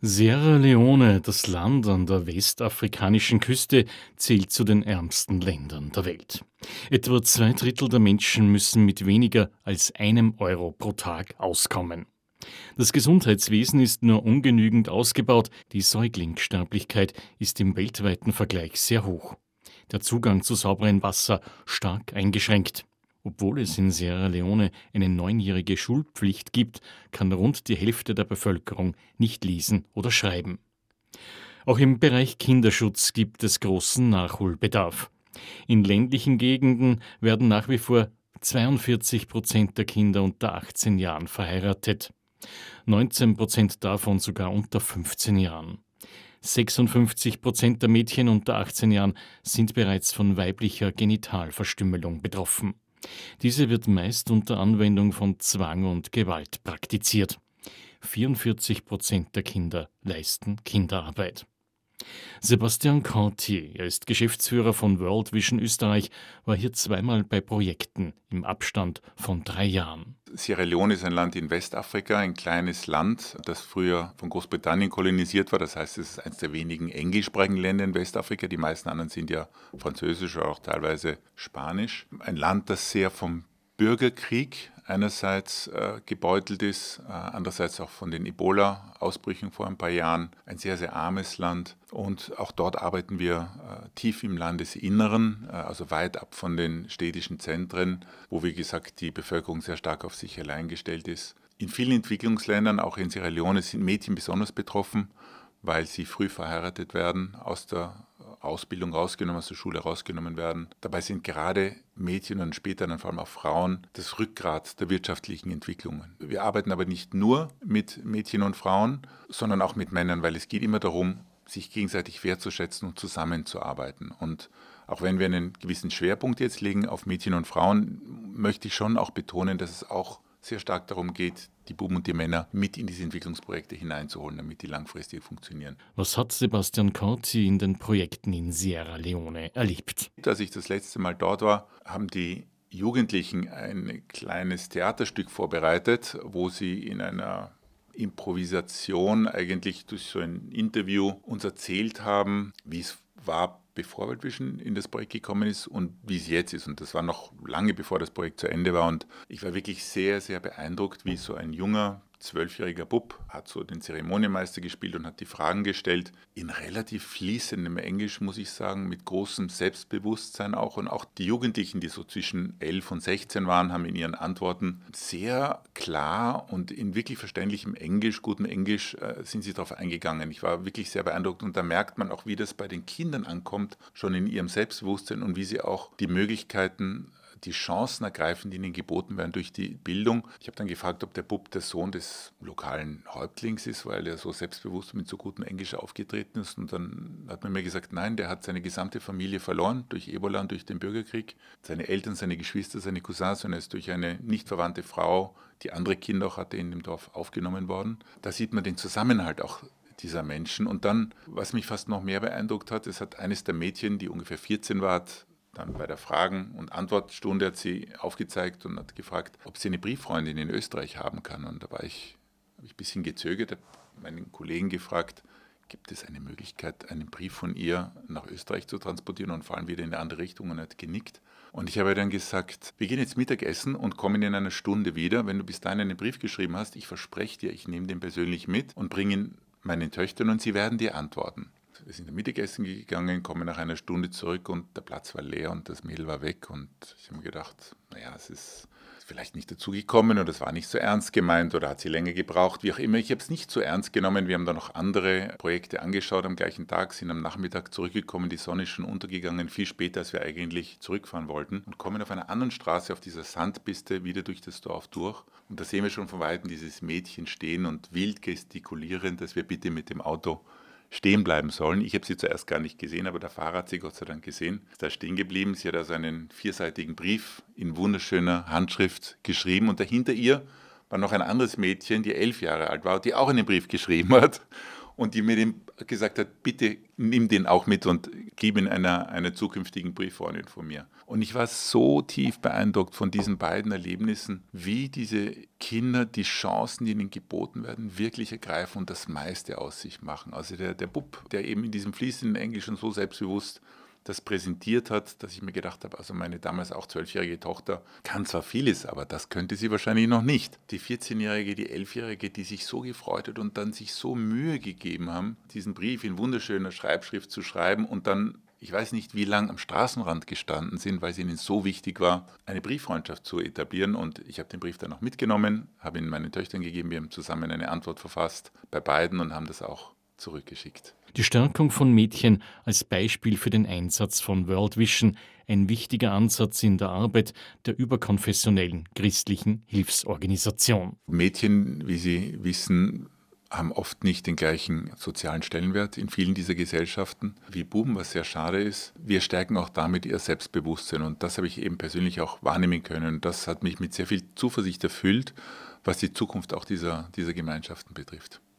Sierra Leone, das Land an der westafrikanischen Küste, zählt zu den ärmsten Ländern der Welt. Etwa zwei Drittel der Menschen müssen mit weniger als einem Euro pro Tag auskommen. Das Gesundheitswesen ist nur ungenügend ausgebaut, die Säuglingssterblichkeit ist im weltweiten Vergleich sehr hoch. Der Zugang zu sauberem Wasser stark eingeschränkt. Obwohl es in Sierra Leone eine neunjährige Schulpflicht gibt, kann rund die Hälfte der Bevölkerung nicht lesen oder schreiben. Auch im Bereich Kinderschutz gibt es großen Nachholbedarf. In ländlichen Gegenden werden nach wie vor 42% der Kinder unter 18 Jahren verheiratet. 19% davon sogar unter 15 Jahren. 56% der Mädchen unter 18 Jahren sind bereits von weiblicher Genitalverstümmelung betroffen. Diese wird meist unter Anwendung von Zwang und Gewalt praktiziert. 44% der Kinder leisten Kinderarbeit. Sebastian Cartier, er ist Geschäftsführer von World Vision Österreich, war hier zweimal bei Projekten im Abstand von 3 Jahren. Sierra Leone ist ein Land in Westafrika, ein kleines Land, das früher von Großbritannien kolonisiert war. Das heißt, es ist eines der wenigen englischsprachigen Länder in Westafrika. Die meisten anderen sind ja Französisch oder auch teilweise Spanisch. Ein Land, das sehr vom Bürgerkrieg einerseits gebeutelt ist, andererseits auch von den Ebola-Ausbrüchen vor ein paar Jahren. Ein sehr, sehr armes Land. Und auch dort arbeiten wir tief im Landesinneren, also weit ab von den städtischen Zentren, wo, wie gesagt, die Bevölkerung sehr stark auf sich allein gestellt ist. In vielen Entwicklungsländern, auch in Sierra Leone, sind Mädchen besonders betroffen, weil sie früh verheiratet werden, aus der Ausbildung rausgenommen, aus der Schule rausgenommen werden. Dabei sind gerade Mädchen und später dann vor allem auch Frauen das Rückgrat der wirtschaftlichen Entwicklungen. Wir arbeiten aber nicht nur mit Mädchen und Frauen, sondern auch mit Männern, weil es geht immer darum, sich gegenseitig wertzuschätzen und zusammenzuarbeiten. Und auch wenn wir einen gewissen Schwerpunkt jetzt legen auf Mädchen und Frauen, möchte ich schon auch betonen, dass es auch sehr stark darum geht, die Buben und die Männer mit in diese Entwicklungsprojekte hineinzuholen, damit die langfristig funktionieren. Was hat Sebastian Cartier in den Projekten in Sierra Leone erlebt? Als ich das letzte Mal dort war, haben die Jugendlichen ein kleines Theaterstück vorbereitet, wo sie in einer Improvisation eigentlich durch so ein Interview uns erzählt haben, wie es war, bevor World Vision in das Projekt gekommen ist und wie es jetzt ist. Und das war noch lange bevor das Projekt zu Ende war. Und ich war wirklich sehr, sehr beeindruckt, wie so ein junger, 12-jähriger Bub hat so den Zeremonienmeister gespielt und hat die Fragen gestellt. In relativ fließendem Englisch, muss ich sagen, mit großem Selbstbewusstsein auch. Und auch die Jugendlichen, die so zwischen 11 und 16 waren, haben in ihren Antworten sehr klar und in wirklich verständlichem Englisch, gutem Englisch, sind sie darauf eingegangen. Ich war wirklich sehr beeindruckt und da merkt man auch, wie das bei den Kindern ankommt, schon in ihrem Selbstbewusstsein und wie sie auch die Möglichkeiten, die Chancen ergreifen, die ihnen geboten werden durch die Bildung. Ich habe dann gefragt, ob der Bub der Sohn des lokalen Häuptlings ist, weil er so selbstbewusst mit so gutem Englisch aufgetreten ist. Und dann hat man mir gesagt, nein, der hat seine gesamte Familie verloren durch Ebola und durch den Bürgerkrieg. Seine Eltern, seine Geschwister, seine Cousins und er ist durch eine nicht verwandte Frau, die andere Kinder auch hatte, in dem Dorf aufgenommen worden. Da sieht man den Zusammenhalt auch dieser Menschen. Und dann, was mich fast noch mehr beeindruckt hat, es hat eines der Mädchen, die ungefähr 14 war, dann bei der Fragen- und Antwortstunde hat sie aufgezeigt und hat gefragt, ob sie eine Brieffreundin in Österreich haben kann. Und da habe ich ein bisschen gezögert, habe meinen Kollegen gefragt, gibt es eine Möglichkeit, einen Brief von ihr nach Österreich zu transportieren und vor allem wieder in eine andere Richtung, und er hat genickt. Und ich habe dann gesagt, wir gehen jetzt Mittagessen und kommen in einer Stunde wieder. Wenn du bis dahin einen Brief geschrieben hast, ich verspreche dir, ich nehme den persönlich mit und bringe ihn meinen Töchtern und sie werden dir antworten. Wir sind Mittagessen gegangen, kommen nach einer Stunde zurück und der Platz war leer und das Mädel war weg. Und ich habe mir gedacht, naja, es ist vielleicht nicht dazu gekommen oder es war nicht so ernst gemeint oder hat sie länger gebraucht, wie auch immer. Ich habe es nicht so ernst genommen. Wir haben dann noch andere Projekte angeschaut am gleichen Tag, sind am Nachmittag zurückgekommen, die Sonne ist schon untergegangen, viel später, als wir eigentlich zurückfahren wollten und kommen auf einer anderen Straße, auf dieser Sandpiste, wieder durch das Dorf durch. Und da sehen wir schon von Weitem dieses Mädchen stehen und wild gestikulieren, dass wir bitte mit dem Auto stehen bleiben sollen. Ich habe sie zuerst gar nicht gesehen, aber der Fahrer hat sie Gott sei Dank gesehen. Ist da stehen geblieben. Sie hat also einen 4-seitigen Brief in wunderschöner Handschrift geschrieben und dahinter ihr war noch ein anderes Mädchen, die 11 Jahre alt war, die auch einen Brief geschrieben hat. und die mir den gesagt hat, bitte nimm den auch mit und gib ihn einer zukünftigen Brieffreundin von mir. Und ich war so tief beeindruckt von diesen beiden Erlebnissen, wie diese Kinder die Chancen, die ihnen geboten werden, wirklich ergreifen und das meiste aus sich machen. Also der Bub, der eben in diesem fließenden Englisch schon so selbstbewusst das präsentiert hat, dass ich mir gedacht habe, also meine damals auch 12-jährige Tochter kann zwar vieles, aber das könnte sie wahrscheinlich noch nicht. Die 14-jährige, die 11-jährige, die sich so gefreut hat und dann sich so Mühe gegeben haben, diesen Brief in wunderschöner Schreibschrift zu schreiben und dann, ich weiß nicht wie lang, am Straßenrand gestanden sind, weil es ihnen so wichtig war, eine Brieffreundschaft zu etablieren. Und ich habe den Brief dann auch mitgenommen, habe ihn meinen Töchtern gegeben, wir haben zusammen eine Antwort verfasst bei beiden und haben das auch zurückgeschickt. Die Stärkung von Mädchen als Beispiel für den Einsatz von World Vision, ein wichtiger Ansatz in der Arbeit der überkonfessionellen christlichen Hilfsorganisation. Mädchen, wie Sie wissen, haben oft nicht den gleichen sozialen Stellenwert in vielen dieser Gesellschaften wie Buben, was sehr schade ist. Wir stärken auch damit ihr Selbstbewusstsein und das habe ich eben persönlich auch wahrnehmen können. Das hat mich mit sehr viel Zuversicht erfüllt, was die Zukunft auch dieser Gemeinschaften betrifft.